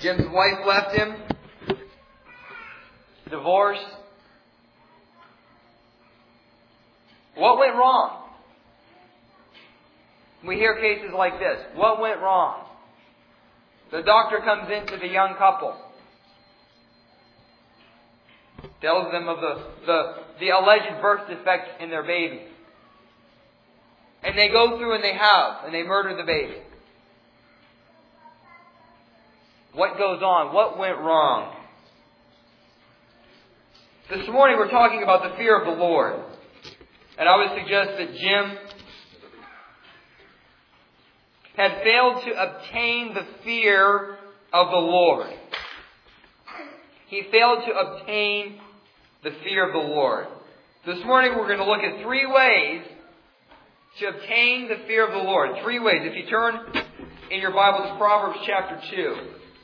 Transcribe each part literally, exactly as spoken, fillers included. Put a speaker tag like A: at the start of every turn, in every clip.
A: Jim's wife left him. Divorce. What went wrong? We hear cases like this. What went wrong? The doctor comes into the young couple. Tells them of the, the, the alleged birth defect in their baby. And they go through and they have, and they murder the baby. What goes on? What went wrong? This morning we're talking about the fear of the Lord. And I would suggest that Jim had failed to obtain the fear of the Lord. He failed to obtain the fear of the Lord. This morning we're going to look at three ways to obtain the fear of the Lord. Three ways. If you turn in your Bible to Proverbs chapter two.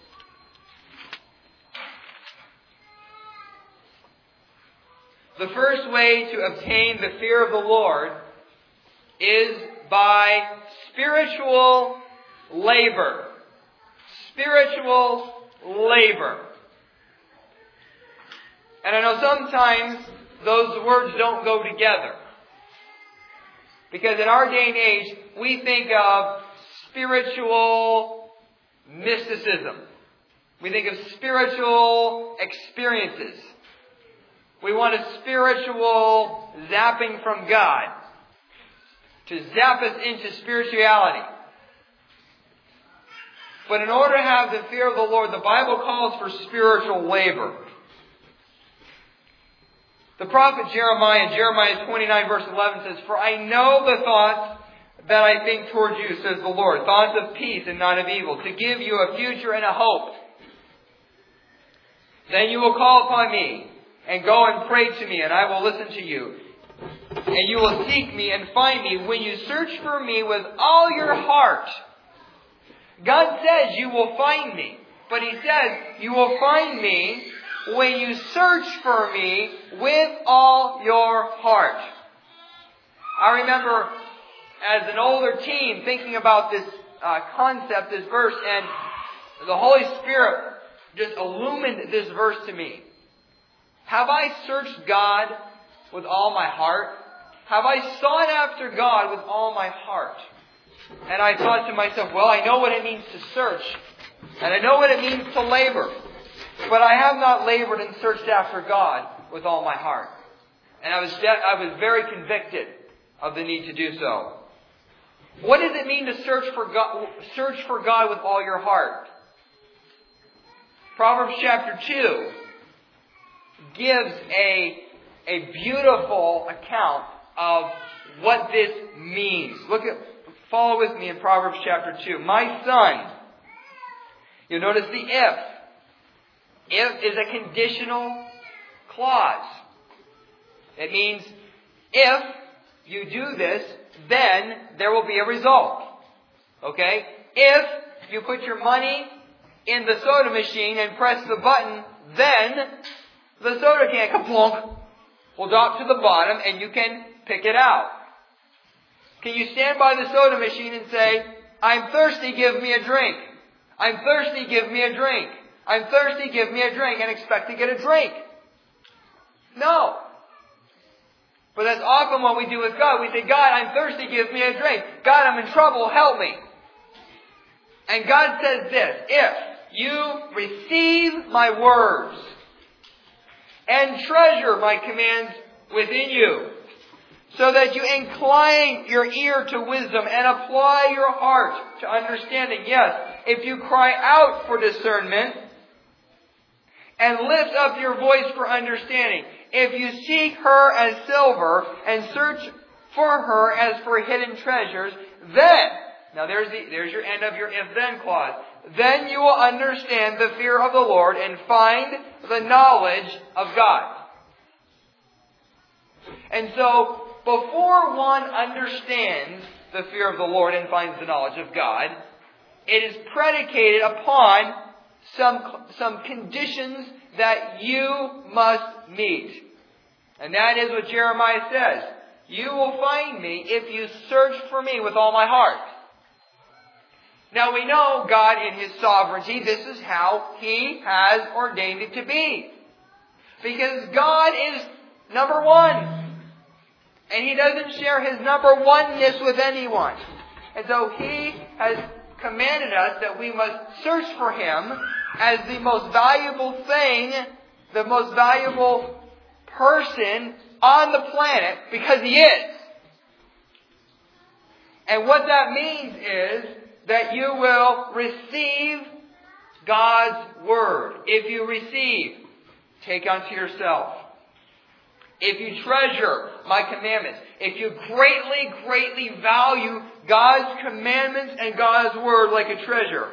A: The first way to obtain the fear of the Lord is by spiritual labor. Spiritual labor. And I know sometimes those words don't go together. Because in our day and age, we think of spiritual mysticism. We think of spiritual experiences. We want a spiritual zapping from God to zap us into spirituality. But in order to have the fear of the Lord, the Bible calls for spiritual labor. The prophet Jeremiah, in Jeremiah twenty-nine verse eleven says, "For I know the thoughts that I think toward you, says the Lord, thoughts of peace and not of evil, to give you a future and a hope. Then you will call upon me, and go and pray to me, and I will listen to you. And you will seek me and find me when you search for me with all your heart." God says you will find me. But He says you will find me when you search for me with all your heart. I remember as an older teen thinking about this uh, concept, this verse, and the Holy Spirit just illumined this verse to me. Have I searched God with all my heart? Have I sought after God with all my heart? And I thought to myself, well, I know what it means to search. And I know what it means to labor. But I have not labored and searched after God with all my heart. And I was, I was very convicted of the need to do so. What does it mean to search for God, search for God with all your heart? Proverbs chapter two gives a, a beautiful account of what this means. Look at, follow with me in Proverbs chapter two. My son, you'll notice the if. If is a conditional clause. It means if you do this, then there will be a result. Okay? If you put your money in the soda machine and press the button, then the soda can kaplunk will drop to the bottom and you can pick it out. Can you stand by the soda machine and say, "I'm thirsty, give me a drink. I'm thirsty, give me a drink. I'm thirsty, give me a drink," and expect to get a drink? No. But that's often what we do with God. We say, "God, I'm thirsty, give me a drink. God, I'm in trouble, help me." And God says this, "If you receive my words and treasure my commands within you, so that you incline your ear to wisdom and apply your heart to understanding." Yes, if you cry out for discernment and lift up your voice for understanding, if you seek her as silver and search for her as for hidden treasures, then, now there's the, there's your end of your if-then clause, then you will understand the fear of the Lord and find the knowledge of God. And so, before one understands the fear of the Lord and finds the knowledge of God, it is predicated upon some, some conditions that you must meet. And that is what Jeremiah says. You will find me if you search for me with all my heart. Now we know God in His sovereignty, this is how He has ordained it to be. Because God is number one. And He doesn't share His number oneness with anyone. And so He has commanded us that we must search for Him as the most valuable thing, the most valuable person on the planet, because He is. And what that means is that you will receive God's Word. If you receive, take unto yourself. If you treasure my commandments, if you greatly, greatly value God's commandments and God's Word like a treasure,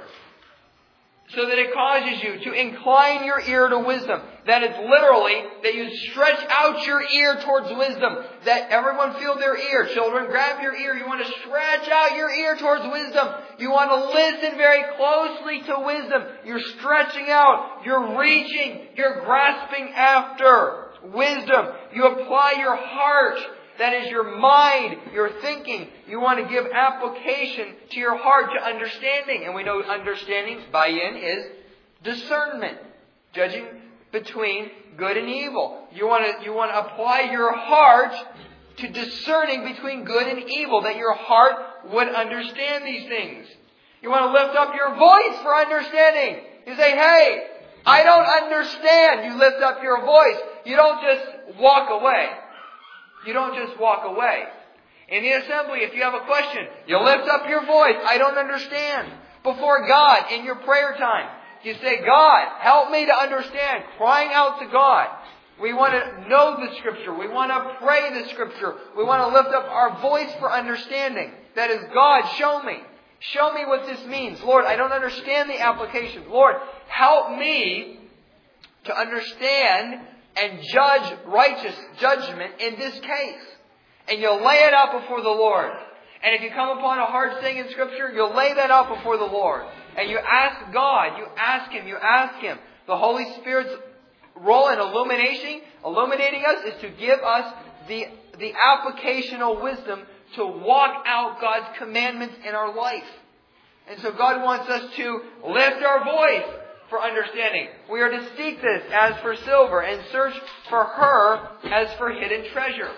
A: so that it causes you to incline your ear to wisdom. That is literally that you stretch out your ear towards wisdom. That everyone feel their ear. Children, grab your ear. You want to stretch out your ear towards wisdom. You want to listen very closely to wisdom. You're stretching out. You're reaching. You're grasping after wisdom. You apply your heart. That is your mind, your thinking. You want to give application to your heart, to understanding. And we know understanding, by-in, is discernment. Judging between good and evil. You want to, you want to apply your heart to discerning between good and evil. That your heart would understand these things. You want to lift up your voice for understanding. You say, hey, I don't understand. You lift up your voice. You don't just walk away. You don't just walk away. In the assembly, if you have a question, you lift up your voice. I don't understand. Before God, in your prayer time, you say, God, help me to understand. Crying out to God. We want to know the Scripture. We want to pray the Scripture. We want to lift up our voice for understanding. That is, God, show me. Show me what this means. Lord, I don't understand the application. Lord, help me to understand and judge righteous judgment in this case. And you'll lay it out before the Lord. And if you come upon a hard thing in Scripture, you'll lay that out before the Lord. And you ask God, you ask Him, you ask Him. The Holy Spirit's role in illuminating, illuminating us is to give us the, the applicational wisdom to walk out God's commandments in our life. And so God wants us to lift our voice for understanding. We are to seek this as for silver and search for her as for hidden treasure.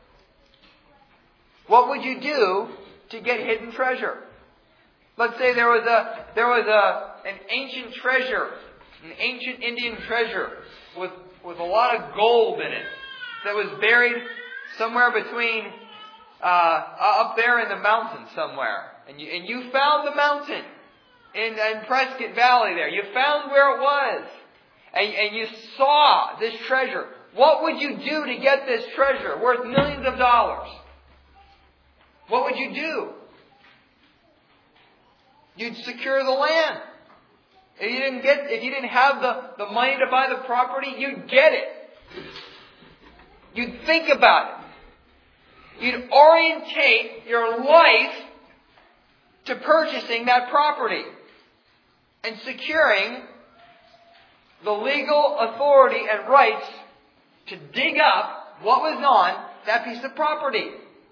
A: What would you do to get hidden treasure? Let's say there was a there was a an ancient treasure, an ancient Indian treasure with with a lot of gold in it that was buried somewhere between uh, up there in the mountains somewhere, and you and you found the mountain. In, in Prescott Valley there. You found where it was. And, and you saw this treasure. What would you do to get this treasure worth millions of dollars? What would you do? You'd secure the land. If you didn't get, if you didn't have the, the money to buy the property, you'd get it. You'd think about it. You'd orientate your life to purchasing that property. And securing the legal authority and rights to dig up what was on that piece of property.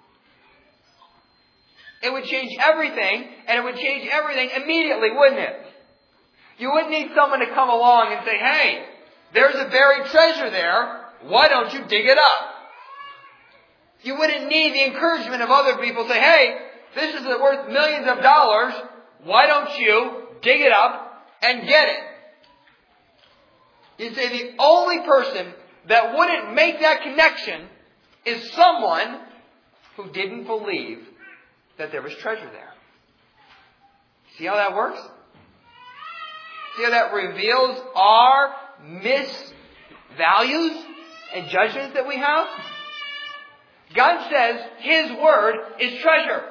A: It would change everything, and it would change everything immediately, wouldn't it? You wouldn't need someone to come along and say, hey, there's a buried treasure there. Why don't you dig it up? You wouldn't need the encouragement of other people to say, hey, this is worth millions of dollars. Why don't you dig it up and get it? You say the only person that wouldn't make that connection is someone who didn't believe that there was treasure there. See how that works? See how that reveals our misvalues and judgments that we have? God says His Word is treasure.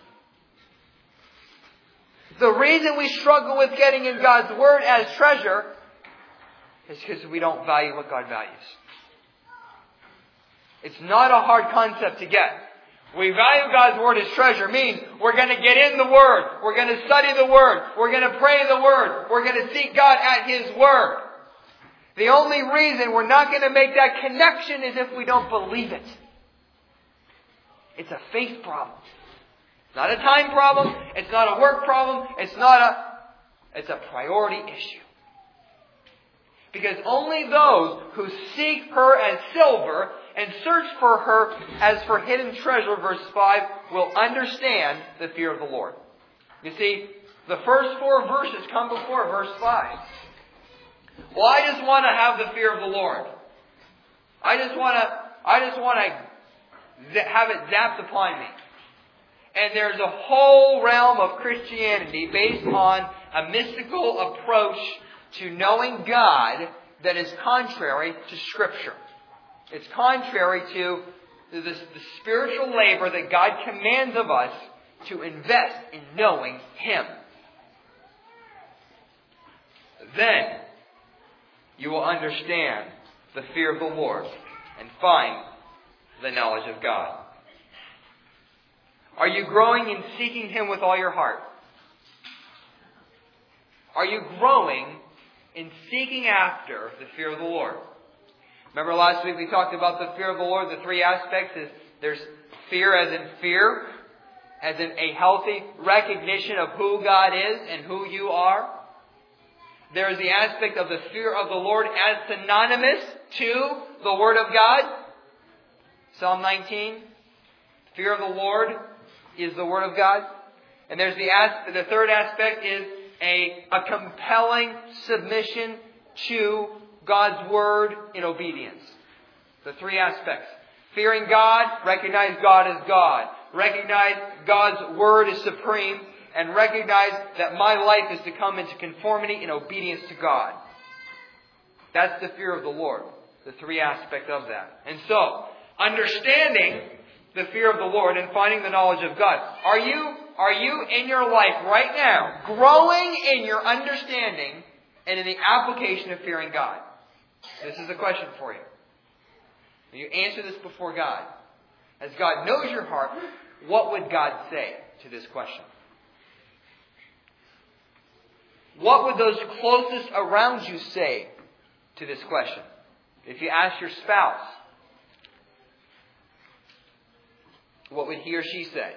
A: The reason we struggle with getting in God's Word as treasure is because we don't value what God values. It's not a hard concept to get. We value God's Word as treasure means we're going to get in the Word. We're going to study the Word. We're going to pray the Word. We're going to seek God at His Word. The only reason we're not going to make that connection is if we don't believe it. It's a faith problem. It's not a time problem. It's not a work problem. It's not a... It's a priority issue. Because only those who seek her as silver and search for her as for hidden treasure, verse five, will understand the fear of the Lord. You see, the first four verses come before verse five. Well, I just want to have the fear of the Lord. I just want to, I just want to have it zapped upon me. And there's a whole realm of Christianity based on a mystical approach to knowing God that is contrary to Scripture. It's contrary to the, the spiritual labor that God commands of us to invest in knowing Him. Then you will understand the fear of the Lord and find the knowledge of God. Are you growing in seeking Him with all your heart? Are you growing in seeking after the fear of the Lord? Remember last week we talked about the fear of the Lord. The three aspects is there's fear as in fear, as in a healthy recognition of who God is and who you are. There is the aspect of the fear of the Lord as synonymous to the Word of God. Psalm nineteen, fear of the Lord is the Word of God. And there's the as- the third aspect is a, a compelling submission to God's Word in obedience. The three aspects. Fearing God, recognize God as God. Recognize God's Word is supreme. And recognize that my life is to come into conformity in obedience to God. That's the fear of the Lord. The three aspects of that. And so, understanding the fear of the Lord and finding the knowledge of God. Are you, are you in your life right now growing in your understanding and in the application of fearing God? This is a question for you. When you answer this before God, as God knows your heart, what would God say to this question? What would those closest around you say to this question? If you ask your spouse, what would he or she say?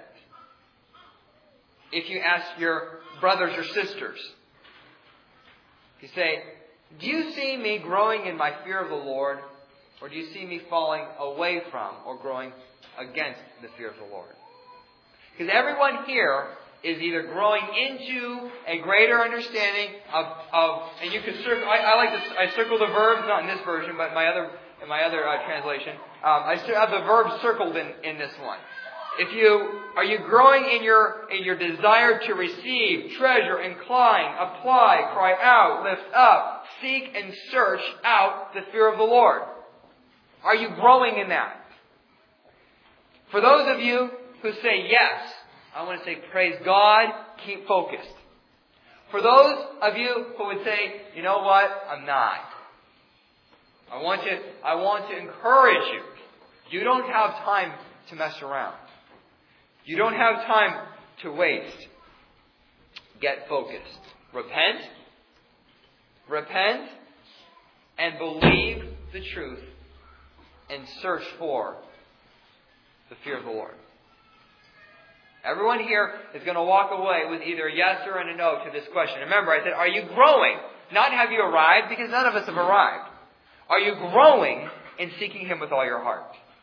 A: If you ask your brothers or sisters, you say, do you see me growing in my fear of the Lord, or do you see me falling away from or growing against the fear of the Lord? Because everyone here is either growing into a greater understanding of, of and you can circle, I, I like this, I circle the verbs, not in this version, but my other, in my other uh, translation. Um, I have the verbs circled in, in this one. If you, are you growing in your, in your desire to receive, treasure, incline, apply, cry out, lift up, seek and search out the fear of the Lord? Are you growing in that? For those of you who say yes, I want to say, praise God, keep focused. For those of you who would say, you know what, I'm not. I want to, I want to encourage you. You don't have time to mess around. You don't have time to waste. Get focused. Repent. Repent. And believe the truth. And search for the fear of the Lord. Everyone here is going to walk away with either a yes or a no to this question. Remember, I said, are you growing? Not have you arrived, because none of us have arrived. Are you growing in seeking Him with all your heart?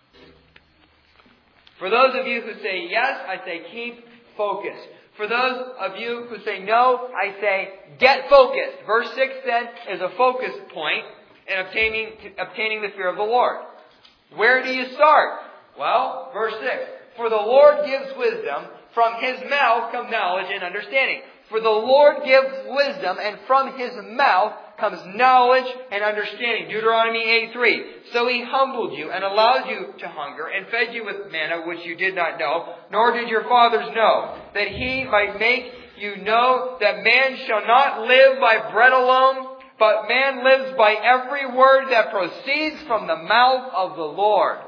A: For those of you who say yes, I say keep focused. For those of you who say no, I say get focused. Verse six then is a focus point in obtaining, obtaining the fear of the Lord. Where do you start? Well, verse six. For the Lord gives wisdom, from His mouth come knowledge and understanding. For the Lord gives wisdom, and from His mouth comes knowledge and understanding. Deuteronomy eight three. So He humbled you and allowed you to hunger and fed you with manna which you did not know, nor did your fathers know, that He might make you know that man shall not live by bread alone, but man lives by every word that proceeds from the mouth of the Lord.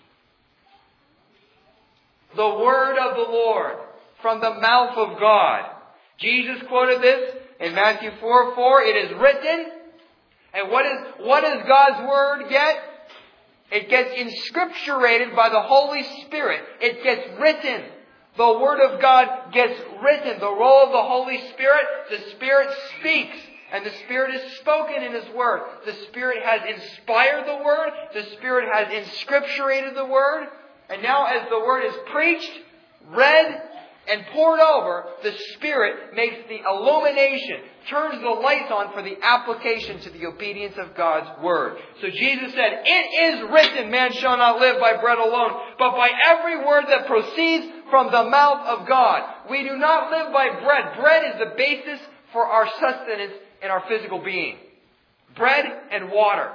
A: The word of the Lord from the mouth of God. Jesus quoted this in Matthew four four. It is written. And what is, what does God's word get? It gets inscripturated by the Holy Spirit. It gets written. The Word of God gets written. The role of the Holy Spirit, the Spirit speaks. And the Spirit is spoken in His Word. The Spirit has inspired the Word. The Spirit has inscripturated the Word. And now as the Word is preached, read, and poured over, the Spirit makes the illumination, turns the lights on for the application to the obedience of God's Word. So Jesus said, "It is written, man shall not live by bread alone, but by every word that proceeds from the mouth of God." We do not live by bread. Bread is the basis for our sustenance in our physical being. Bread and water.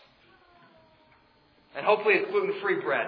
A: And hopefully it's gluten-free bread.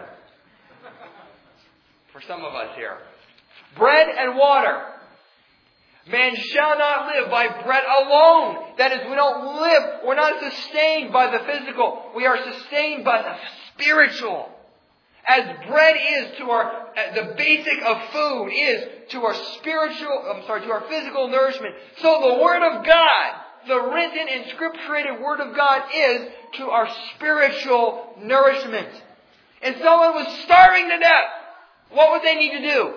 A: For some of us here. Bread and water. Man shall not live by bread alone. That is, we don't live, we're not sustained by the physical. We are sustained by the spiritual. As bread is to our, the basic of food is to our spiritual, I'm sorry, to our physical nourishment. So the Word of God, the written and scripturated Word of God is to our spiritual nourishment. If someone was starving to death, what would they need to do?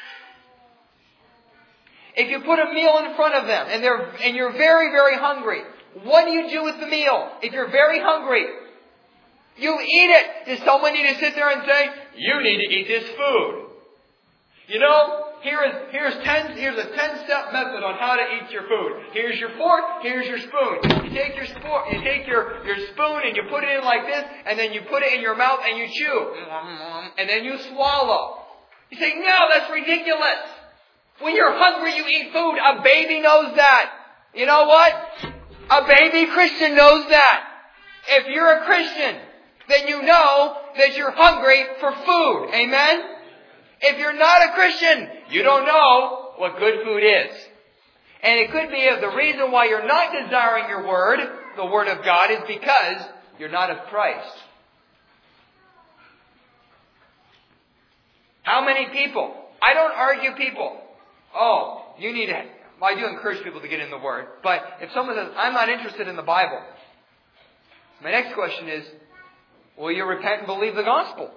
A: If you put a meal in front of them and they're and you're very, very hungry, what do you do with the meal? If you're very hungry, you eat it. Does someone need to sit there and say, "You need to eat this food"? You know, here is here's ten here's a ten-step method on how to eat your food. Here's your fork, here's your spoon. You take your spoon, you take your, your spoon and you put it in like this, and then you put it in your mouth and you chew. And then you swallow. You say, "No, that's ridiculous." When you're hungry, you eat food. A baby knows that. You know what? A baby Christian knows that. If you're a Christian, then you know that you're hungry for food. Amen? If you're not a Christian, you don't know what good food is. And it could be if the reason why you're not desiring your Word, the Word of God, is because you're not of Christ. How many people? I don't argue people. Oh, you need to... Well, I do encourage people to get in the Word. But if someone says, "I'm not interested in the Bible," my next question is, will you repent and believe the gospel?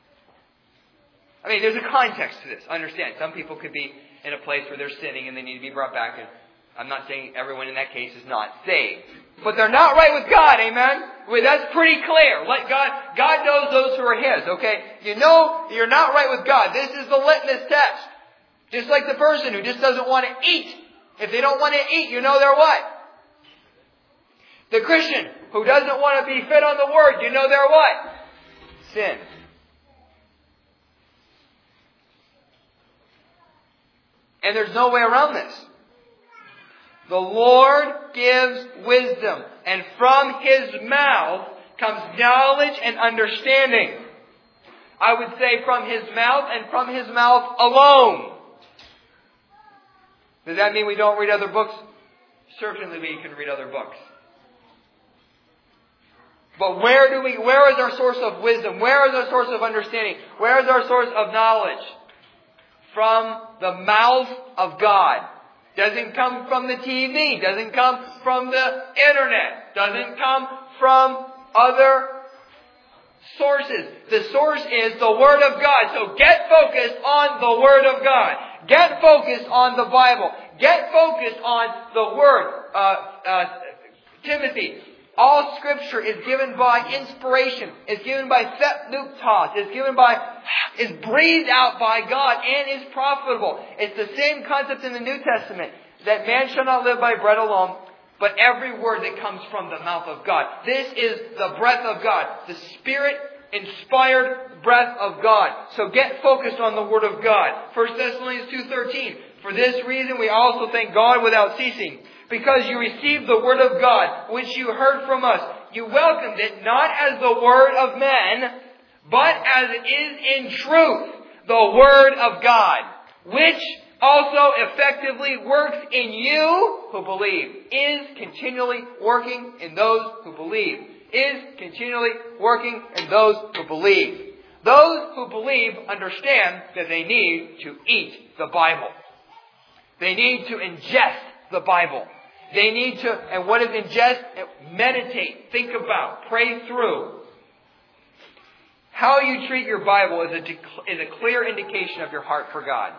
A: I mean, there's a context to this. Understand, some people could be in a place where they're sinning and they need to be brought back. And I'm not saying everyone in that case is not saved. But they're not right with God, amen? Well, that's pretty clear. Let God, God knows those who are His, okay? You know you're not right with God. This is the litmus test. Just like the person who just doesn't want to eat. If they don't want to eat, you know they're what? The Christian who doesn't want to be fed on the Word, you know they're what? Sin. And there's no way around this. The Lord gives wisdom, and from His mouth comes knowledge and understanding. I would say from His mouth and from His mouth alone. Does that mean we don't read other books? Certainly we can read other books. But where do we, where is our source of wisdom? Where is our source of understanding? Where is our source of knowledge? From the mouth of God. Doesn't come from the T V. Doesn't come from the internet. Doesn't come from other sources. The source is the Word of God. So get focused on the Word of God. Get focused on the Bible. Get focused on the Word. Uh, uh, Timothy, all Scripture is given by inspiration. Is given by thepnuktos. Is given by, is breathed out by God and is profitable. It's the same concept in the New Testament. That man shall not live by bread alone, but every word that comes from the mouth of God. This is the breath of God. The Spirit-inspired breath of God. So get focused on the Word of God. First Thessalonians two thirteen. For this reason we also thank God without ceasing. Because you received the Word of God, which you heard from us. You welcomed it not as the word of men, but as it is in truth, the Word of God. Which also effectively works in you who believe. Is continually working in those who believe. Is continually working in those who believe. Those who believe understand that they need to eat the Bible. They need to ingest the Bible. They need to, and what is ingest? Meditate, think about, pray through. How you treat your Bible is a, is a clear indication of your heart for God.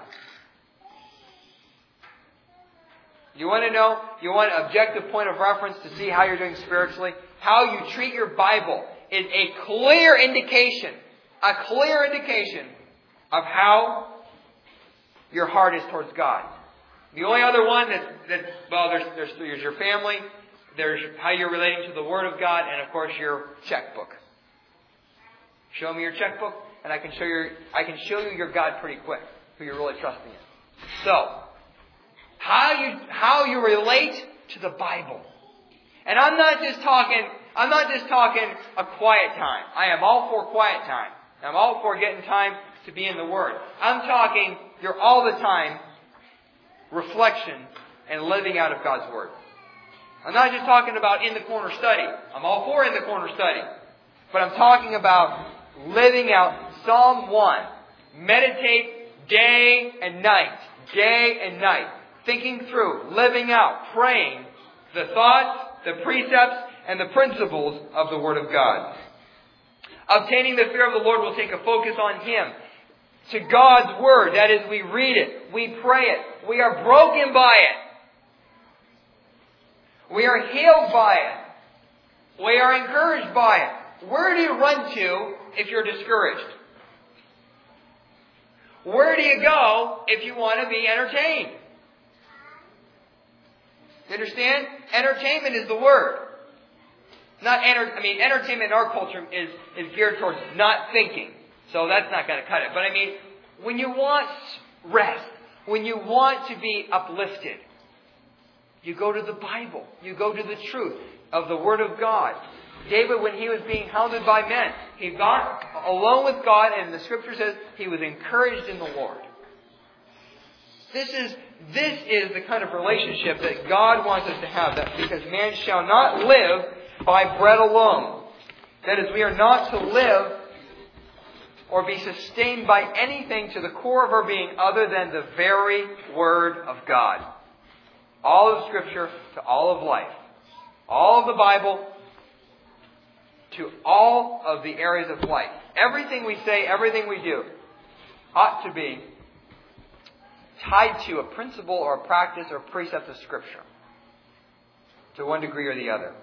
A: You want to know, you want an objective point of reference to see how you're doing spiritually? How you treat your Bible is a clear indication, a clear indication of how your heart is towards God. The only other one that, that well, there's, there's, there's your family, there's how you're relating to the Word of God, and of course your checkbook. Show me your checkbook, and I can show you, I can show you your God pretty quick, who you're really trusting in. So, how you, how you relate to the Bible. And I'm not just talking, I'm not just talking a quiet time. I am all for quiet time. I'm all for getting time to be in the Word. I'm talking your all the time reflection and living out of God's Word. I'm not just talking about in the corner study. I'm all for in the corner study. But I'm talking about living out Psalm one. Meditate day and night. Day and night. Thinking through, living out, praying the thoughts, the precepts, and the principles of the Word of God. Obtaining the fear of the Lord will take a focus on Him. To God's Word, that is, we read it, we pray it, we are broken by it. We are healed by it. We are encouraged by it. Where do you run to if you're discouraged? Where do you go if you want to be entertained? You understand? Entertainment is the word. Not enter, I mean, entertainment in our culture is, is geared towards not thinking. So that's not going to cut it. But I mean, when you want rest, when you want to be uplifted, you go to the Bible. You go to the truth of the Word of God. David, when he was being hounded by men, he got alone with God, and the Scripture says he was encouraged in the Lord. This is, this is the kind of relationship that God wants us to have. That because man shall not live by bread alone. That is, we are not to live or be sustained by anything to the core of our being other than the very Word of God. All of Scripture to all of life. All of the Bible to all of the areas of life. Everything we say, everything we do ought to be tied to a principle or a practice or precept of Scripture. To one degree or the other.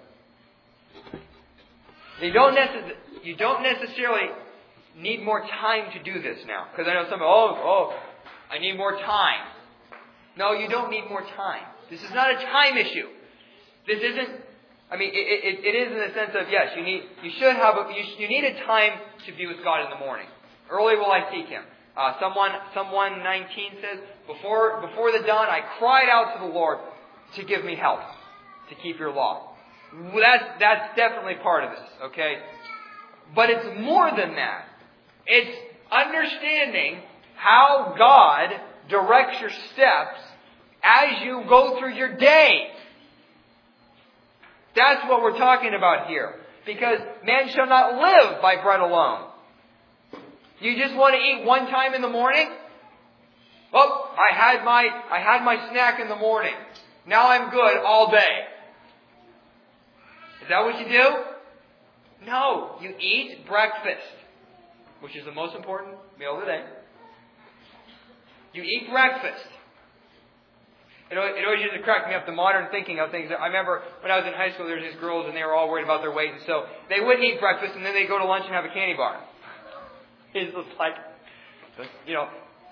A: You don't, necess- you don't necessarily need more time to do this now. Because I know some, oh, oh, I need more time. No, you don't need more time. This is not a time issue. This isn't, I mean, it, it, it is in the sense of, yes, you need, you should have, a, you, you need a time to be with God in the morning. Early will I seek Him. Uh, someone, someone nineteen says, before, before the dawn, I cried out to the Lord to give me help to keep your law. Well, that's, that's definitely part of this, okay? But it's more than that. It's understanding how God directs your steps as you go through your day. That's what we're talking about here. Because man shall not live by bread alone. You just want to eat one time in the morning? Well, I had my, I had my snack in the morning. Now I'm good all day. Is that what you do? No. You eat breakfast, which is the most important meal of the day. You eat breakfast. It always, it always used to crack me up, the modern thinking of things. I remember when I was in high school, there was these girls and they were all worried about their weight. And so they wouldn't eat breakfast and then they'd go to lunch and have a candy bar. It's just like, you know,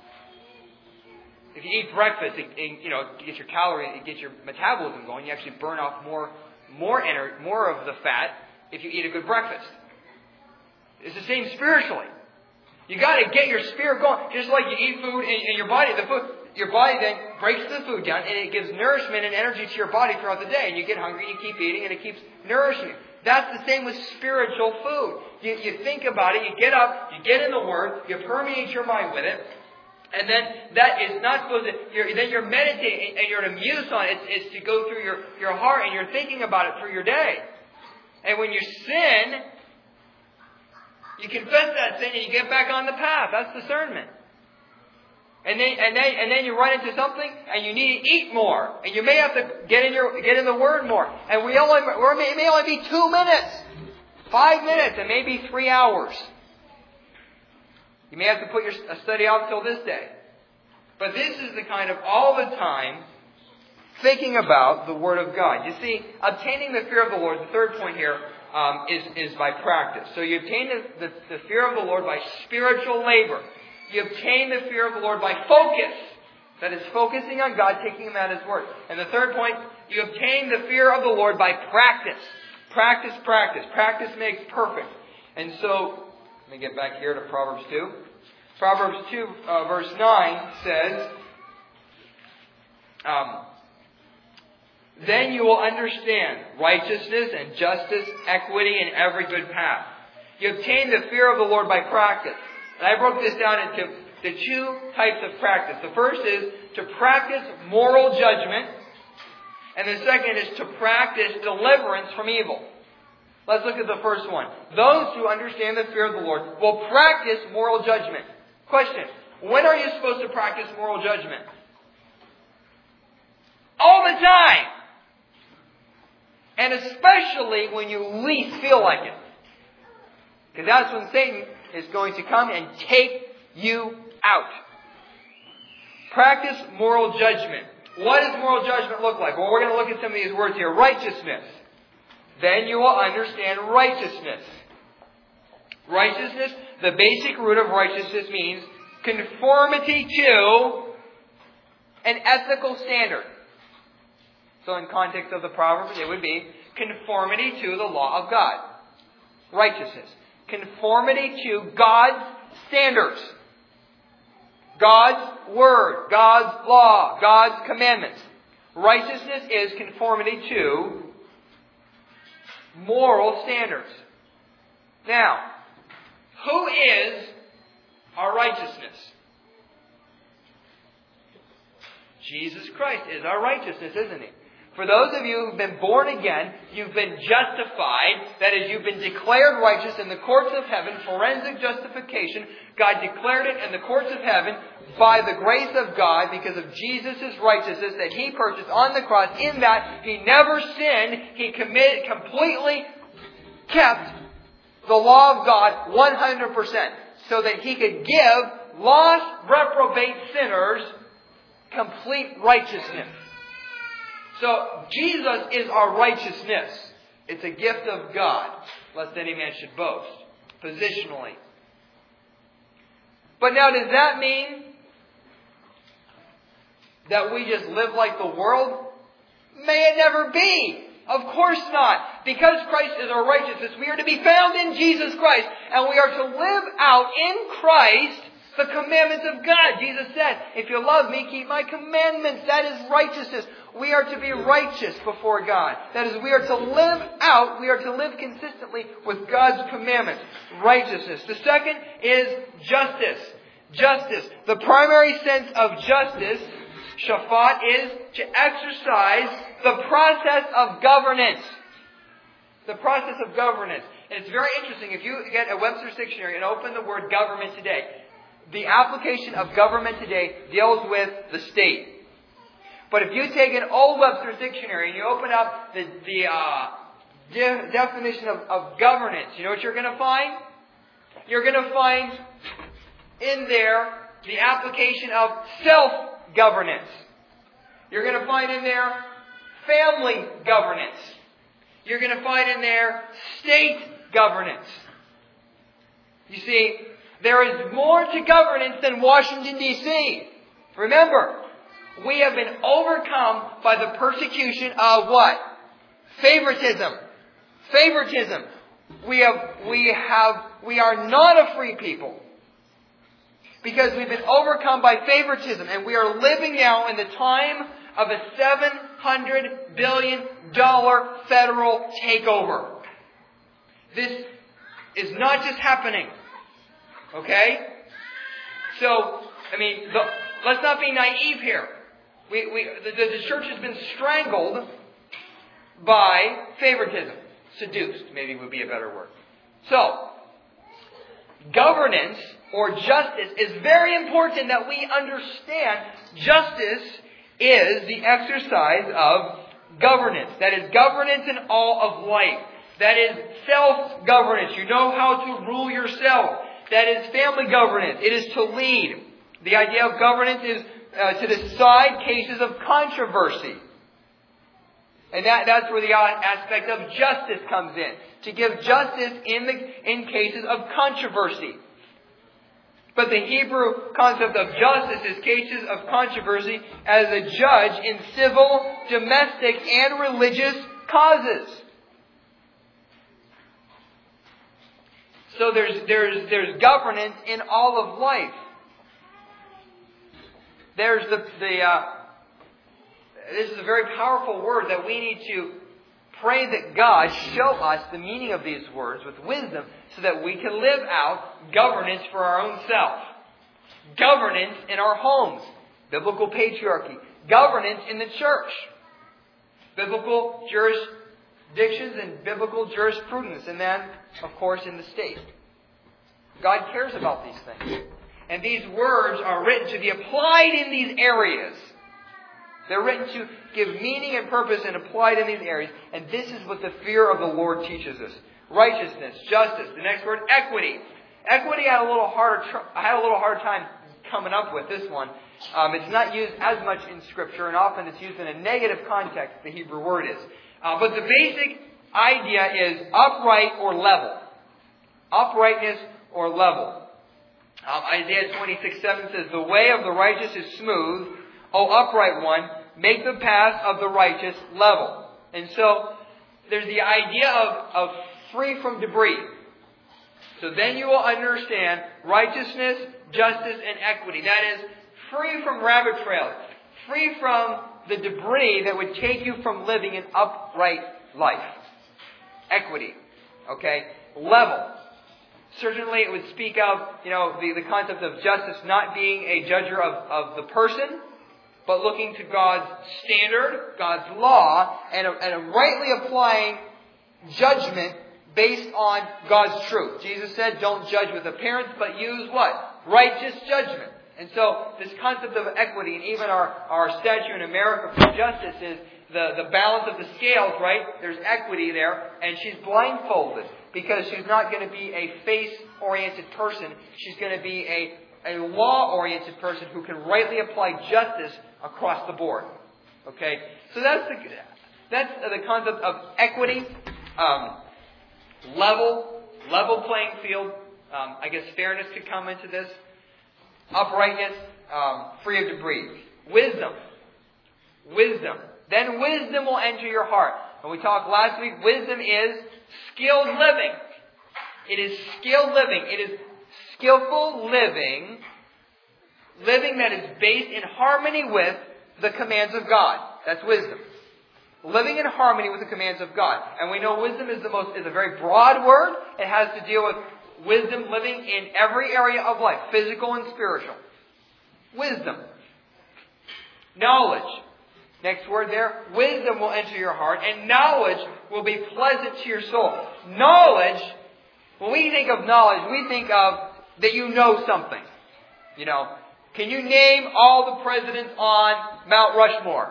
A: if you eat breakfast, it, it, you know, it gets your calories, it gets your metabolism going. You actually burn off more, more, ener- more of the fat if you eat a good breakfast. It's the same spiritually. You got to get your spirit going, just like you eat food and, and your body. The food, your body then breaks the food down and it gives nourishment and energy to your body throughout the day. And you get hungry, you keep eating, and it keeps nourishing you. That's the same with spiritual food. You, you think about it, you get up, you get in the Word, you permeate your mind with it, and then that is not supposed to, you're, then you're meditating and you're to muse on it. It's, it's to go through your, your heart and you're thinking about it through your day. And when you sin, you confess that sin and you get back on the path. That's discernment. And then, and then, and then you run into something, and you need to eat more, and you may have to get in your, get in the Word more. And we only, or it may only be two minutes, five minutes, and maybe three hours. You may have to put your study off till this day. But this is the kind of all the time thinking about the Word of God. You see, obtaining the fear of the Lord, the third point here, um, is, is by practice. So you obtain the, the, the fear of the Lord by spiritual labor. You obtain the fear of the Lord by focus. That is focusing on God, taking Him at His word. And the third point, you obtain the fear of the Lord by practice. Practice, practice. Practice makes perfect. And so, let me get back here to Proverbs two. Proverbs two, uh, verse nine says, um, then you will understand righteousness and justice, equity, and every good path. You obtain the fear of the Lord by practice. And I broke this down into the two types of practice. The first is to practice moral judgment. And the second is to practice deliverance from evil. Let's look at the first one. Those who understand the fear of the Lord will practice moral judgment. Question. When are you supposed to practice moral judgment? All the time. And especially when you least feel like it. Because that's when Satan is going to come and take you out. Practice moral judgment. What does moral judgment look like? Well, we're going to look at some of these words here. Righteousness. Then you will understand righteousness. Righteousness, the basic root of righteousness means conformity to an ethical standard. So in context of the Proverbs, it would be conformity to the law of God. Righteousness. Conformity to God's standards. God's Word. God's law. God's commandments. Righteousness is conformity to moral standards. Now, who is our righteousness? Jesus Christ is our righteousness, isn't He? For those of you who've been born again, you've been justified. That is, you've been declared righteous in the courts of heaven. Forensic justification. God declared it in the courts of heaven by the grace of God because of Jesus' righteousness that He purchased on the cross. In that, He never sinned. He committed, completely kept the law of God one hundred percent. So that He could give lost, reprobate sinners complete righteousness. So, Jesus is our righteousness. It's a gift of God, lest any man should boast, positionally. But now, does that mean that we just live like the world? May it never be. Of course not. Because Christ is our righteousness, we are to be found in Jesus Christ. And we are to live out in Christ the commandments of God. Jesus said, if you love me, keep my commandments. That is righteousness. We are to be righteous before God. That is, we are to live out, we are to live consistently with God's commandments. Righteousness. The second is justice. Justice. The primary sense of justice, shafat, is to exercise the process of governance. The process of governance. And it's very interesting. If you get a Webster's Dictionary and open the word government today, the application of government today deals with the state. But if you take an old Webster's Dictionary and you open up the, the uh, de- definition of, of governance, you know what you're going to find? You're going to find in there the application of self-governance. You're going to find in there family governance. You're going to find in there state governance. You see, there is more to governance than Washington, D C Remember, we have been overcome by the persecution of what? Favoritism. Favoritism. We have, we have, we are not a free people. Because we've been overcome by favoritism. And we are living now in the time of a seven hundred billion dollars federal takeover. This is not just happening. Okay? So, I mean, the, let's not be naive here. We, we, the, the church has been strangled by favoritism. Seduced, maybe would be a better word. So, governance or justice is very important that we understand. Justice is the exercise of governance. That is governance in all of life. That is self-governance. You know how to rule yourself. That is family governance. It is to lead. The idea of governance is uh, to decide cases of controversy. And that, that's where the aspect of justice comes in. To give justice in, the, in cases of controversy. But the Hebrew concept of justice is cases of controversy as a judge in civil, domestic, and religious causes. So there's, there's, there's governance in all of life. There's the, the uh, this is a very powerful word that we need to pray that God show us the meaning of these words with wisdom so that we can live out governance for our own self. Governance in our homes. Biblical patriarchy. Governance in the church. Biblical jurisdictions and biblical jurisprudence. And then, of course, in the state. God cares about these things. And these words are written to be applied in these areas. They're written to give meaning and purpose and applied in these areas. And this is what the fear of the Lord teaches us. Righteousness, justice. The next word, equity. Equity I had a little harder. I had a little hard time coming up with this one. Um, it's not used as much in Scripture, and often it's used in a negative context. The Hebrew word is, uh, but the basic idea is upright or level. Uprightness or level. Um, Isaiah twenty-six seven says, "The way of the righteous is smooth. O upright one, make the path of the righteous level." And so, there's the idea of, of free from debris. So then you will understand righteousness, justice, and equity. That is, free from rabbit trails. Free from the debris that would take you from living an upright life. Equity. Okay? Level. Certainly it would speak of, you know, the, the concept of justice not being a judger of, of the person, but looking to God's standard, God's law, and, and rightly applying judgment based on God's truth. Jesus said, don't judge with appearance, but use what? Righteous judgment. And so, this concept of equity, and even our, our statute in America for justice is the, the balance of the scales, right? There's equity there, and she's blindfolded because she's not going to be a face-oriented person. She's going to be a, a law-oriented person who can rightly apply justice across the board. Okay? So that's the, that's the concept of equity. Um, Level, level playing field. Um, I guess fairness could come into this. Uprightness, um, free of debris. Wisdom. Wisdom. Then wisdom will enter your heart. And we talked last week, wisdom is skilled living. It is skilled living. It is skillful living. Living that is based in harmony with the commands of God. That's wisdom. Living in harmony with the commands of God. And we know wisdom is the most is a very broad word. It has to deal with wisdom living in every area of life, physical and spiritual. Wisdom. Knowledge. Next word there. Wisdom will enter your heart, and knowledge will be pleasant to your soul. Knowledge, when we think of knowledge, we think of that you know something. You know, can you name all the presidents on Mount Rushmore?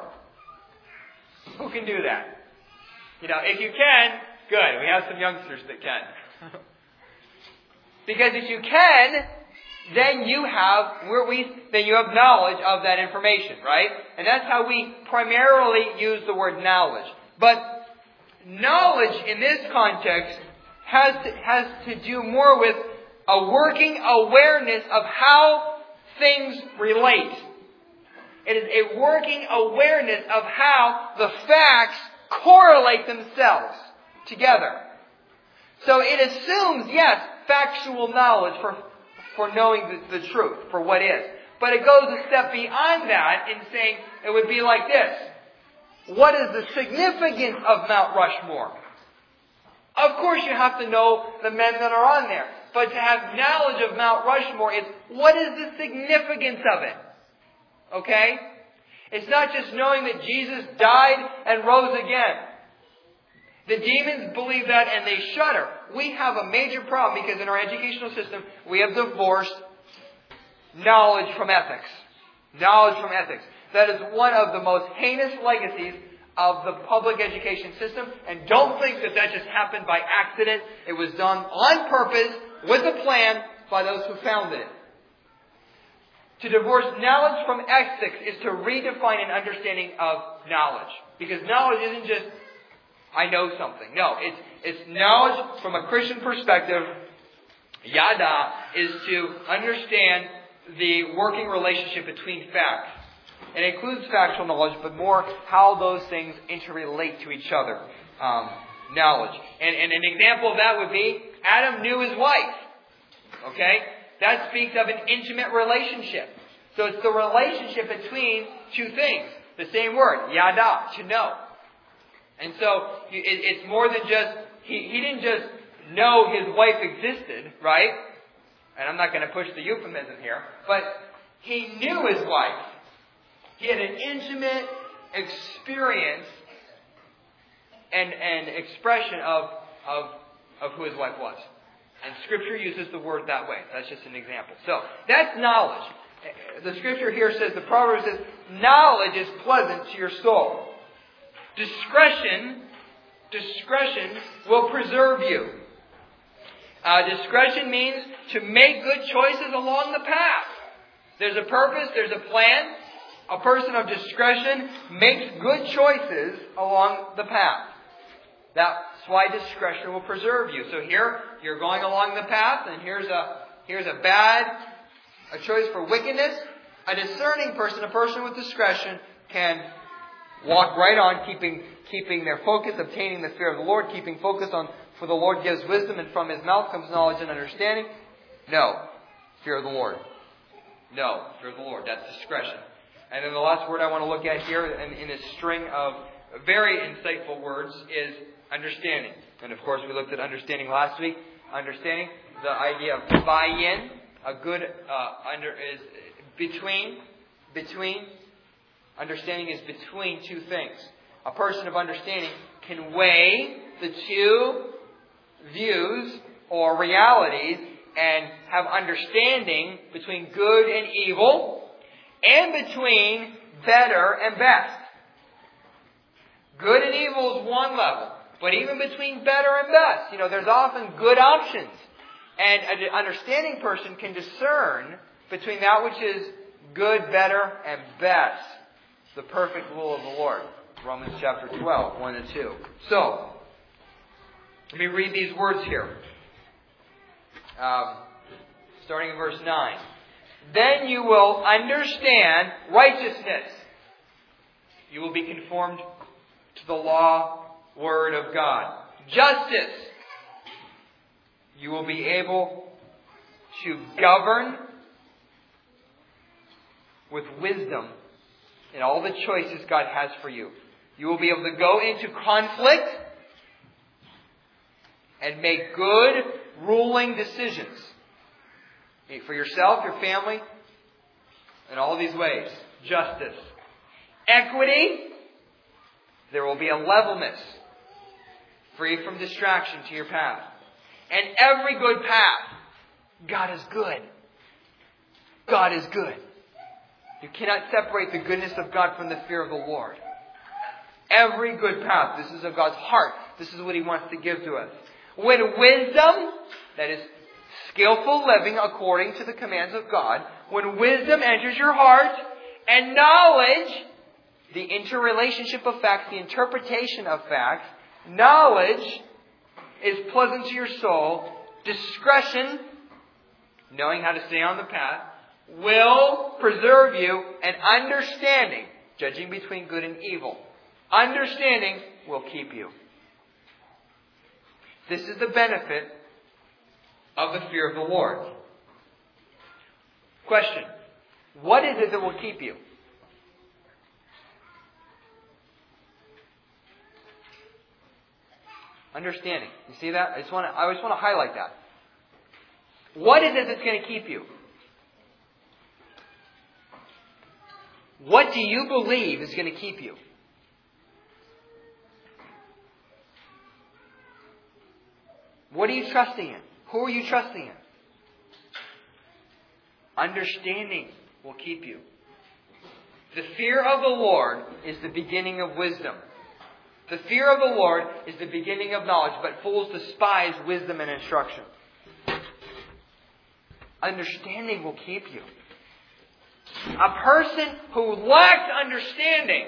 A: Who can do that? You know, if you can, good. We have some youngsters that can. Because if you can, then you have where we then you have knowledge of that information, right? And that's how we primarily use the word knowledge. But knowledge in this context has to, has to do more with a working awareness of how things relate. It is a working awareness of how the facts correlate themselves together. So it assumes, yes, factual knowledge for, for knowing the, the truth, for what is. But it goes a step beyond that in saying it would be like this. What is the significance of Mount Rushmore? Of course you have to know the men that are on there. But to have knowledge of Mount Rushmore is, what is the significance of it? Okay? It's not just knowing that Jesus died and rose again. The demons believe that and they shudder. We have a major problem because in our educational system we have divorced knowledge from ethics. Knowledge from ethics. That is one of the most heinous legacies of the public education system. And don't think that that just happened by accident. It was done on purpose, with a plan, by those who founded it. To divorce knowledge from ethics is to redefine an understanding of knowledge. Because knowledge isn't just, I know something. No, it's, it's knowledge from a Christian perspective. Yada is to understand the working relationship between facts. It includes factual knowledge, but more how those things interrelate to each other. Um, knowledge. And, and an example of that would be Adam knew his wife. Okay? That speaks of an intimate relationship. So it's the relationship between two things. The same word, yada, to know. And so it, it's more than just, he, he didn't just know his wife existed, right? And I'm not going to push the euphemism here, but he knew his wife. He had an intimate experience and, and expression of, of, of who his wife was. And Scripture uses the word that way. That's just an example. So, that's knowledge. The Scripture here says, the proverb says, knowledge is pleasant to your soul. Discretion, discretion will preserve you. Uh, discretion means to make good choices along the path. There's a purpose, there's a plan. A person of discretion makes good choices along the path. That's why discretion will preserve you. So here, you're going along the path, and here's a here's a bad, a choice for wickedness. A discerning person, a person with discretion, can walk right on, keeping keeping their focus, obtaining the fear of the Lord, keeping focus on, for the Lord gives wisdom, and from His mouth comes knowledge and understanding. No, fear of the Lord. No, fear of the Lord. That's discretion. And then the last word I want to look at here in, in this string of very insightful words is understanding. And of course, we looked at understanding last week. Understanding, the idea of buy-in, a good uh, under is between, between. Understanding is between two things. A person of understanding can weigh the two views or realities and have understanding between good and evil, and between better and best. Good and evil is one level. But even between better and best, you know, there's often good options. And an understanding person can discern between that which is good, better, and best. It's the perfect rule of the Lord. Romans chapter twelve, one and two. So, let me read these words here. Um, starting in verse nine. Then you will understand righteousness. You will be conformed to the law, word of God. Justice. You will be able to govern with wisdom in all the choices God has for you. You will be able to go into conflict and make good ruling decisions. For yourself, your family, in all these ways. Justice. Equity. There will be a levelness, free from distraction to your path. And every good path. God is good. God is good. You cannot separate the goodness of God from the fear of the Lord. Every good path. This is of God's heart. This is what He wants to give to us. When wisdom, that is skillful living according to the commands of God, when wisdom enters your heart, and knowledge, the interrelationship of facts, the interpretation of facts, knowledge is pleasant to your soul, discretion, knowing how to stay on the path, will preserve you, and understanding, judging between good and evil, understanding will keep you. This is the benefit of the fear of the Lord. Question. What is it that will keep you? Understanding. You see that? I just want to, I just want to highlight that. What is it that's going to keep you? What do you believe is going to keep you? What are you trusting in? Who are you trusting in? Understanding will keep you. The fear of the Lord is the beginning of wisdom. The fear of the Lord is the beginning of knowledge, but fools despise wisdom and instruction. Understanding will keep you. A person who lacks understanding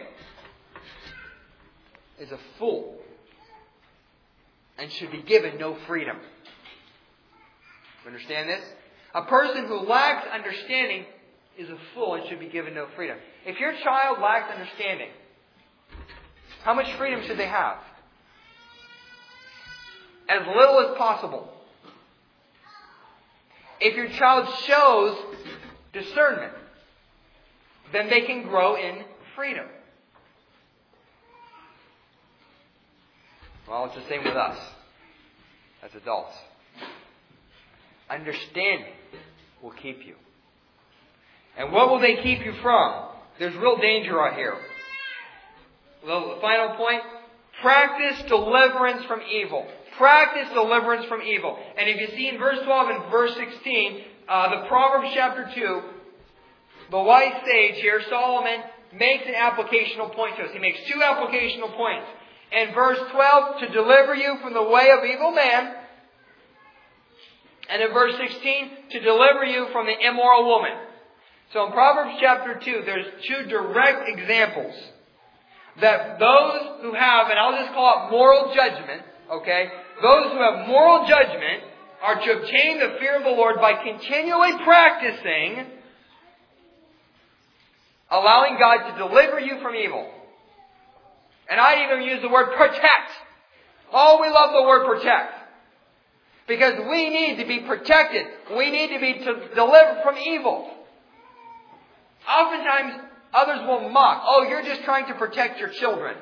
A: is a fool and should be given no freedom. You understand this? A person who lacks understanding is a fool and should be given no freedom. If your child lacks understanding, how much freedom should they have? As little as possible. If your child shows discernment, then they can grow in freedom. Well, it's the same with us as adults. Understanding will keep you. And what will they keep you from? There's real danger out here. The final point, practice deliverance from evil. Practice deliverance from evil. And if you see in verse twelve and verse sixteen, uh, the Proverbs chapter two, the wise sage here, Solomon, makes an applicational point to us. He makes two applicational points. In verse twelve, to deliver you from the way of evil man. And in verse sixteen, to deliver you from the immoral woman. So in Proverbs chapter two, there's two direct examples that those who have, and I'll just call it moral judgment, okay? Those who have moral judgment are to obtain the fear of the Lord by continually practicing allowing God to deliver you from evil. And I even use the word protect. Oh, we love the word protect. Because we need to be protected. We need to be to delivered from evil. Oftentimes, others will mock. Oh, you're just trying to protect your children.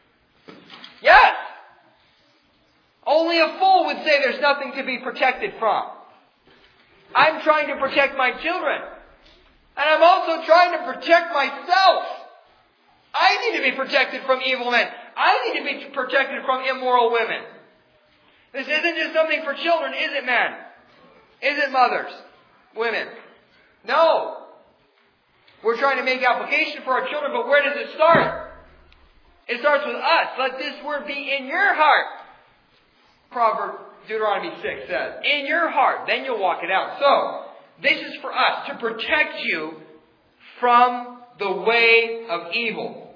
A: Yes! Only a fool would say there's nothing to be protected from. I'm trying to protect my children. And I'm also trying to protect myself. I need to be protected from evil men. I need to be protected from immoral women. This isn't just something for children, is it, men? Is it, mothers? Women? No. We're trying to make application for our children, but where does it start? It starts with us. Let this word be in your heart. Proverbs, Deuteronomy six says, in your heart, then you'll walk it out. So, this is for us, to protect you from the way of evil.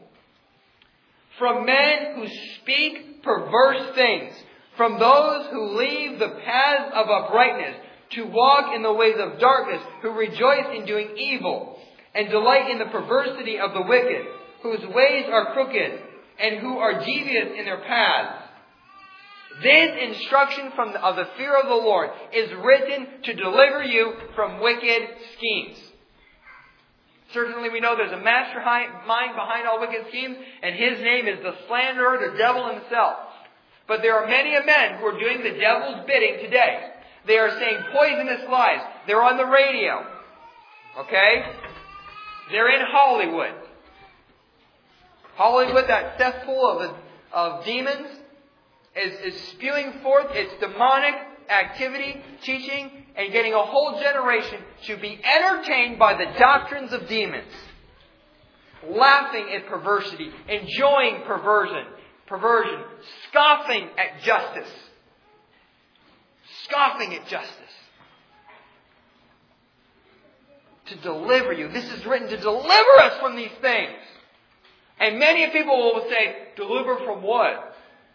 A: From men who speak perverse things. From those who leave the paths of uprightness, to walk in the ways of darkness, who rejoice in doing evil, and delight in the perversity of the wicked, whose ways are crooked, and who are devious in their paths. This instruction from the, of the fear of the Lord is written to deliver you from wicked schemes. Certainly we know there's a mastermind behind all wicked schemes, and his name is the slanderer, the devil himself. But there are many men who are doing the devil's bidding today. They are saying poisonous lies. They're on the radio. Okay? They're in Hollywood. Hollywood, that cesspool of, of demons, is, is spewing forth its demonic activity, teaching, and getting a whole generation to be entertained by the doctrines of demons. Laughing at perversity, enjoying perversion, perversion, scoffing at justice. Scoffing at justice. To deliver you. This is written to deliver us from these things. And many people will say, deliver from what?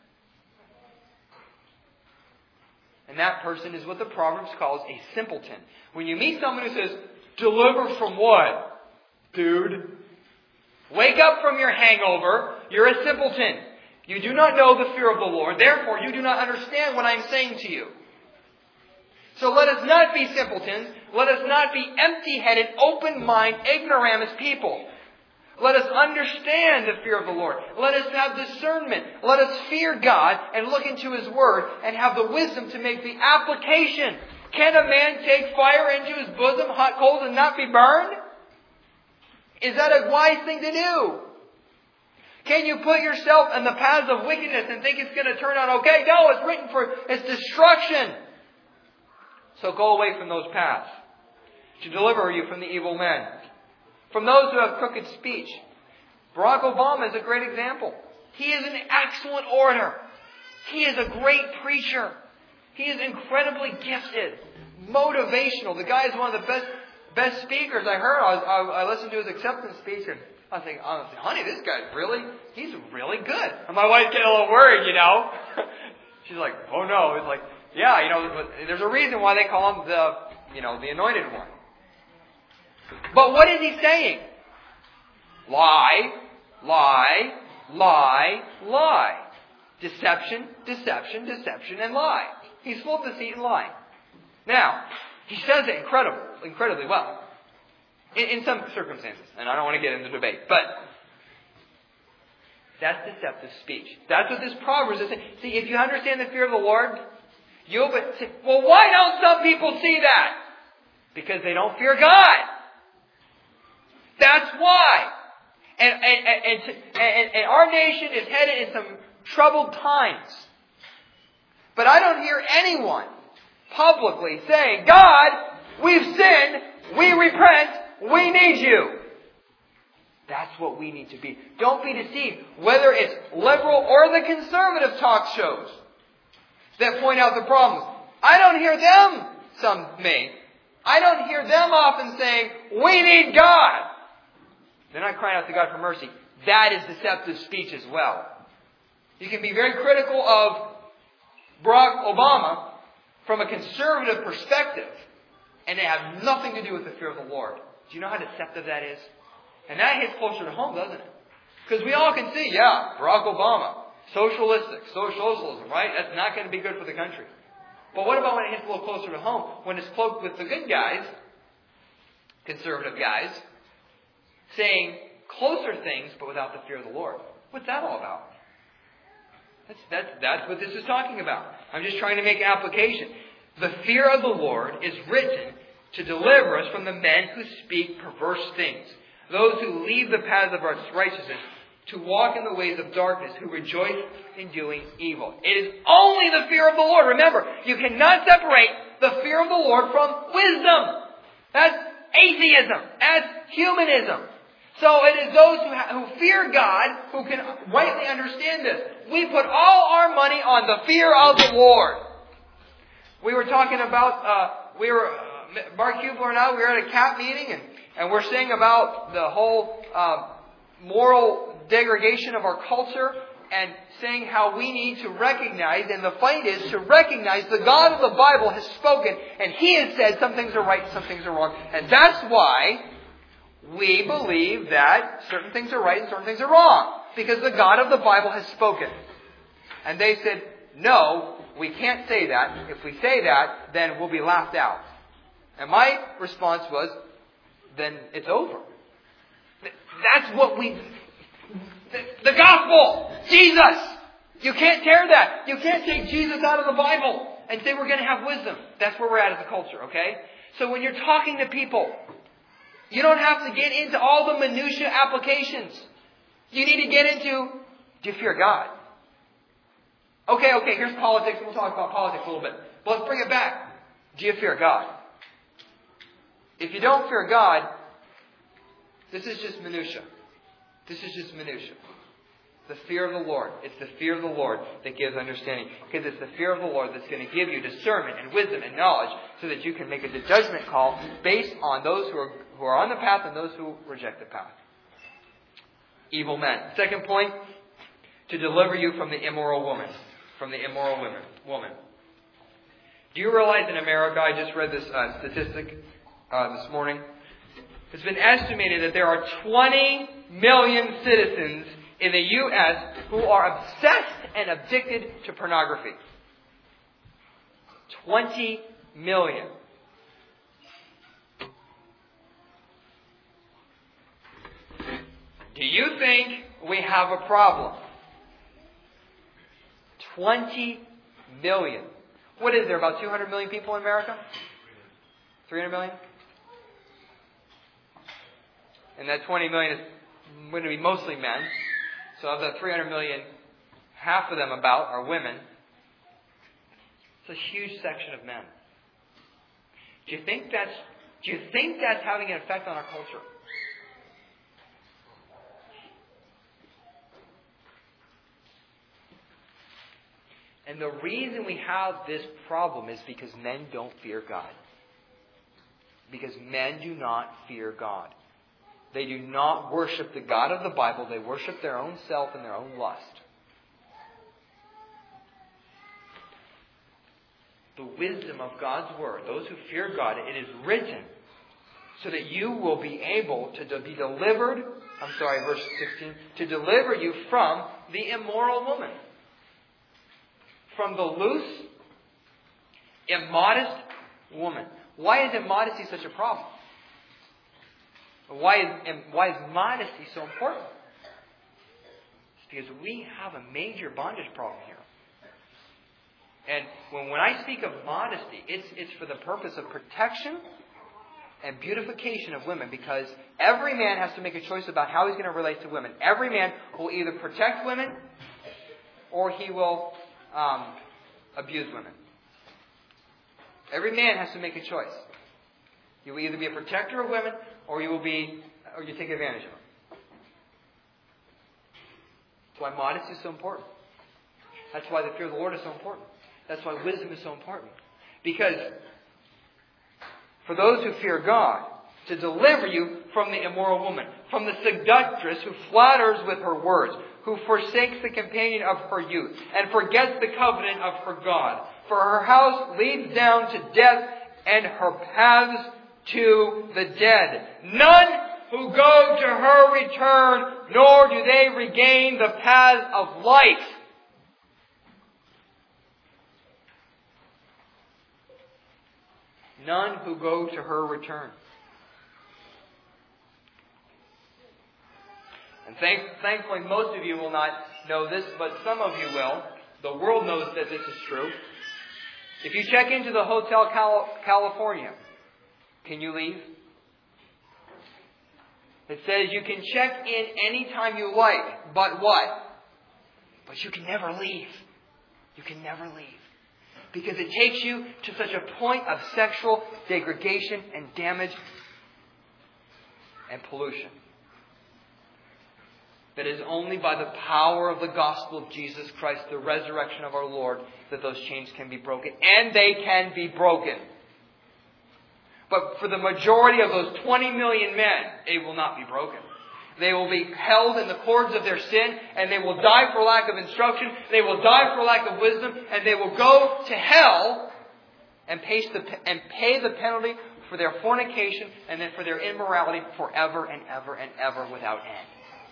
A: And that person is what the Proverbs calls a simpleton. When you meet someone who says, deliver from what? Dude, wake up from your hangover. You're a simpleton. You do not know the fear of the Lord. Therefore, you do not understand what I am saying to you. So let us not be simpletons. Let us not be empty-headed, open-minded, ignoramus people. Let us understand the fear of the Lord. Let us have discernment. Let us fear God and look into His Word and have the wisdom to make the application. Can a man take fire into his bosom, hot coals, and not be burned? Is that a wise thing to do? Can you put yourself in the paths of wickedness and think it's going to turn out okay? No, it's written for its destruction. So go away from those paths to deliver you from the evil men. From those who have crooked speech. Barack Obama is a great example. He is an excellent orator. He is a great preacher. He is incredibly gifted. motivational. The guy is one of the best best speakers I heard. I, was, I, I listened to his acceptance speech, and I was thinking, honestly, honey, this guy's really, he's really good. And my wife's getting a little worried, you know. She's like, oh no. It's like, yeah, you know, but there's a reason why they call him the, you know, the anointed one. But what is he saying? Lie, lie, lie, lie. Deception, deception, deception, and lie. He's full of deceit and lying. Now, he says it incredible, incredibly well. In, in some circumstances. And I don't want to get into debate. But that's deceptive speech. That's what this Proverbs is saying. See, if you understand the fear of the Lord, you'll be, say, well, why don't some people see that? Because they don't fear God. That's why. And, and, and, and, and our nation is headed in some troubled times. But I don't hear anyone publicly saying, God, we've sinned, we repent, we need you. That's what we need to be. Don't be deceived. Whether it's liberal or the conservative talk shows that point out the problems. I don't hear them, some may. I don't hear them often saying, we need God. They're not crying out to God for mercy. That is deceptive speech as well. You can be very critical of Barack Obama from a conservative perspective, and they have nothing to do with the fear of the Lord. Do you know how deceptive that is? And that hits closer to home, doesn't it? Because we all can see, yeah, Barack Obama, socialistic, socialism, right? That's not going to be good for the country. But what about when it hits a little closer to home? When it's cloaked with the good guys, conservative guys, saying closer things, but without the fear of the Lord. What's that all about? That's, that's, that's what this is talking about. I'm just trying to make an application. The fear of the Lord is written to deliver us from the men who speak perverse things. Those who leave the paths of righteousness to walk in the ways of darkness, who rejoice in doing evil. It is only the fear of the Lord. Remember, you cannot separate the fear of the Lord from wisdom. That's atheism. That's humanism. So it is those who, ha- who fear God who can rightly understand this. We put all our money on the fear of the Lord. We were talking about, uh, we were, uh, Mark Hubler and I, we were at a C A P meeting, and, and we're saying about the whole uh, moral degradation of our culture, and saying how we need to recognize, and the fight is to recognize the God of the Bible has spoken, and He has said some things are right, some things are wrong. And that's why we believe that certain things are right and certain things are wrong. Because the God of the Bible has spoken. And they said, no, we can't say that. If we say that, then we'll be laughed out. And my response was, then it's over. That's what we... The, the gospel! Jesus! You can't tear that. You can't take Jesus out of the Bible and say we're going to have wisdom. That's where we're at as a culture, okay? So when you're talking to people, you don't have to get into all the minutiae applications. You need to get into, do you fear God? Okay, okay, here's politics. We'll talk about politics a little bit. But let's bring it back. Do you fear God? If you don't fear God, this is just minutia. This is just minutia. The fear of the Lord. It's the fear of the Lord that gives understanding. Because it's the fear of the Lord that's going to give you discernment and wisdom and knowledge so that you can make a judgment call based on those who are, who are on the path and those who reject the path. Evil men. Second point, to deliver you from the immoral woman. From the immoral woman. woman. Do you realize in America, I just read this uh, statistic uh, this morning, it's been estimated that there are twenty million citizens in the U S who are obsessed and addicted to pornography. twenty million. Do you think we have a problem? twenty million. What is there, about two hundred million people in America? three hundred million? And that twenty million is going to be mostly men. So of the three hundred million, half of them about are women. It's a huge section of men. Do you think that's, do you think that's having an effect on our culture? And the reason we have this problem is because men don't fear God. Because men do not fear God. They do not worship the God of the Bible. They worship their own self and their own lust. The wisdom of God's Word, those who fear God, it is written so that you will be able to be delivered, I'm sorry, verse sixteen, to deliver you from the immoral woman. From the loose, immodest woman. Why is immodesty such a problem? Why is, why is modesty so important? It's because we have a major bondage problem here. And when, when I speak of modesty, it's, it's for the purpose of protection and beautification of women, because every man has to make a choice about how he's going to relate to women. Every man will either protect women or he will um, abuse women. Every man has to make a choice. You will either be a protector of women or you will be, or you take advantage of them. That's why modesty is so important. That's why the fear of the Lord is so important. That's why wisdom is so important. Because for those who fear God, to deliver you from the immoral woman, from the seductress who flatters with her words, who forsakes the companion of her youth, and forgets the covenant of her God. For her house leads down to death, and her paths to the dead. None who go to her return, nor do they regain the paths of life. None who go to her return. And thank, thankfully, most of you will not know this, but some of you will. The world knows that this is true. If you check into the Hotel Cal- California, can you leave? It says you can check in anytime you like, but what? But you can never leave. You can never leave. Because it takes you to such a point of sexual degradation and damage and pollution that it is only by the power of the gospel of Jesus Christ, the resurrection of our Lord, that those chains can be broken. And they can be broken. But for the majority of those twenty million men, they will not be broken. They will be held in the cords of their sin, and they will die for lack of instruction. They will die for lack of wisdom, and they will go to hell and pay the, and pay the penalty for their fornication and then for their immorality forever and ever and ever without end.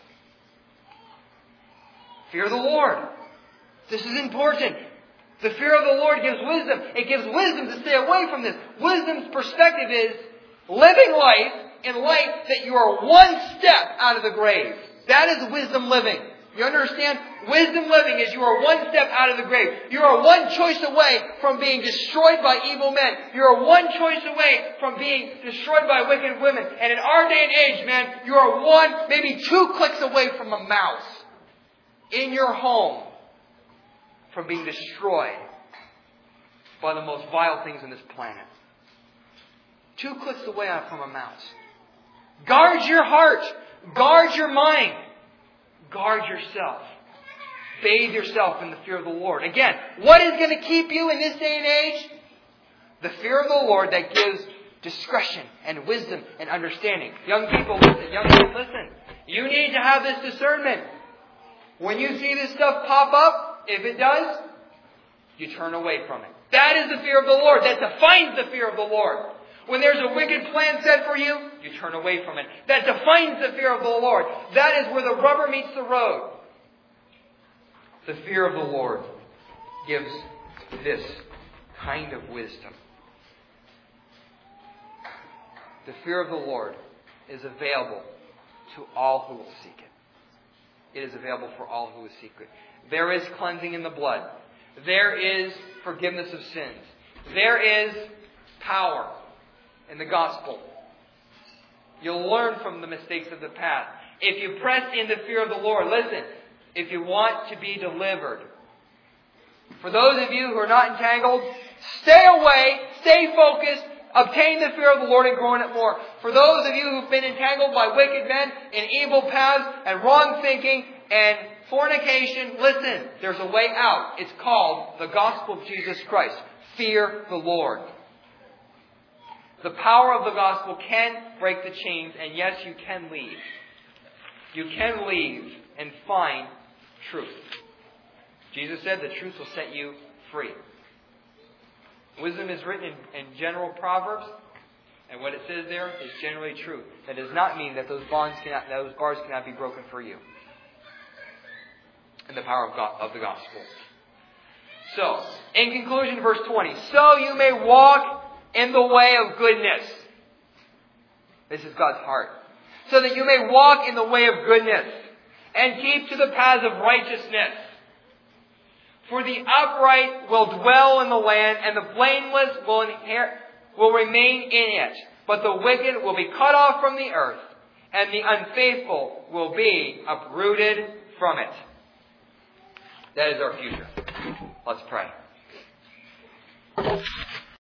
A: Fear the Lord. This is important. The fear of the Lord gives wisdom. It gives wisdom to stay away from this. Wisdom's perspective is living life in life that you are one step out of the grave. That is wisdom living. You understand? Wisdom living is you are one step out of the grave. You are one choice away from being destroyed by evil men. You are one choice away from being destroyed by wicked women. And in our day and age, man, you are one, maybe two clicks away from a mouse in your home from being destroyed by the most vile things on this planet. Two clicks away from a mouse. Guard your heart. Guard your mind. Guard yourself. Bathe yourself in the fear of the Lord. Again, what is going to keep you in this day and age? The fear of the Lord that gives discretion and wisdom and understanding. Young people, listen. Young people, listen. You need to have this discernment. When you see this stuff pop up, if it does, you turn away from it. That is the fear of the Lord. That defines the fear of the Lord. When there's a wicked plan set for you, you turn away from it. That defines the fear of the Lord. That is where the rubber meets the road. The fear of the Lord gives this kind of wisdom. The fear of the Lord is available to all who will seek it. It is available for all who will seek it. There is cleansing in the blood. There is forgiveness of sins. There is power in the gospel. You'll learn from the mistakes of the past. If you press in the fear of the Lord, listen, if you want to be delivered. For those of you who are not entangled, stay away, stay focused, obtain the fear of the Lord and grow in it more. For those of you who've been entangled by wicked men in evil paths and wrong thinking and fornication, listen, there's a way out. It's called the gospel of Jesus Christ. Fear the Lord. The power of the gospel can break the chains, and yes, you can leave. You can leave and find truth. Jesus said the truth will set you free. Wisdom is written in, in general proverbs, and what it says there is generally true. That does not mean that those bonds cannot, those bars cannot be broken for you. In the power of, God, of the gospel. So, in conclusion, verse twenty. So you may walk in the way of goodness. This is God's heart. So that you may walk in the way of goodness and keep to the paths of righteousness. For the upright will dwell in the land, and the blameless will inherit, will remain in it. But the wicked will be cut off from the earth, and the unfaithful will be uprooted from it. That is our future. Let's pray.